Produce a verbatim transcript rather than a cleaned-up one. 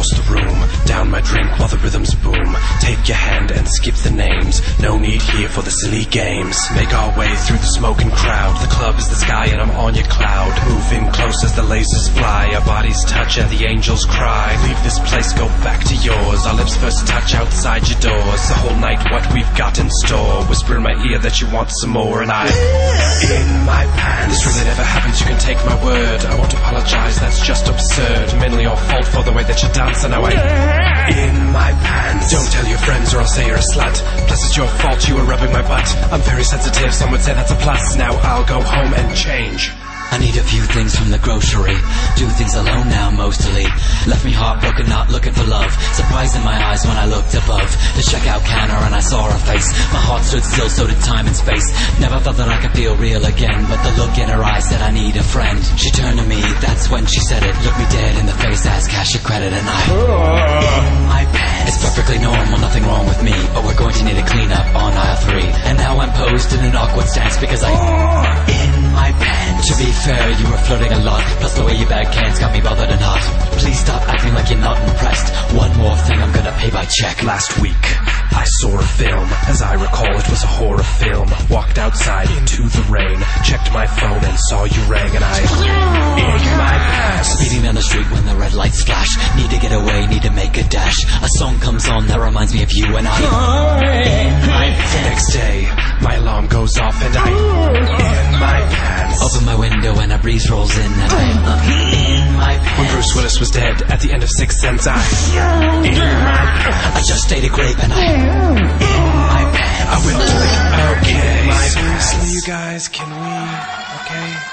across the room, down my drink while the rhythms boom. Take your hand and skip the names, no need here for the silly games. Make our way through the smoking crowd, the club is the sky and I'm on your cloud. Moving close as the lasers fly, our bodies touch and the angels cry. Leave this place, go back to yours, our lips first touch outside your doors. The whole night what we've got in store, whisper in my ear that you want some more. And I, in my pants, this really never happens, you can take my word. I won't apologize, that's just absurd. Mainly your fault for the way that you dance, and now I, in my pants. Don't tell your friends or I'll say you're a slut. Plus it's your fault you were rubbing my butt. I'm very sensitive, some would say that's a plus. Now I'll go home and change. I need a few things from the grocery. Do things alone now mostly. Left me heartbroken, not looking for love. Surprise in my eyes when I looked above the checkout counter and I saw her face. My heart stood still, so did time and space. Never thought that I could feel real again, but the look in her eyes said I need a friend. She turned to me, that's when she said it. Looked me dead in the face, asked cash or credit, and I, in my pants. It's perfectly normal, nothing wrong with me, but we're going to need a cleanup on aisle three. And now I'm posed in an awkward stance because I, in my pants. To be fair, you were flirting a lot, plus the way you bag cans got me bothered and hot. Please stop acting like you're not impressed. One more thing, I'm gonna pay by check. Last week, I saw a film. As I recall, it was a horror film. Walked outside into the rain, checked my phone and saw you rang, and I, in my pants. Speeding down the street when the red lights flash. Need to get away, need to make a dash. A song comes on that reminds me of you and I, in my pants. The next day, my alarm goes off and I, in my pants. Open my window and a breeze rolls in and I'm in my pants. When Bruce Willis was dead at the end of Sixth Sense, I, in my pants. I just ate a grape and I, in my pants. I went to the, okay, seriously you guys, can we, okay?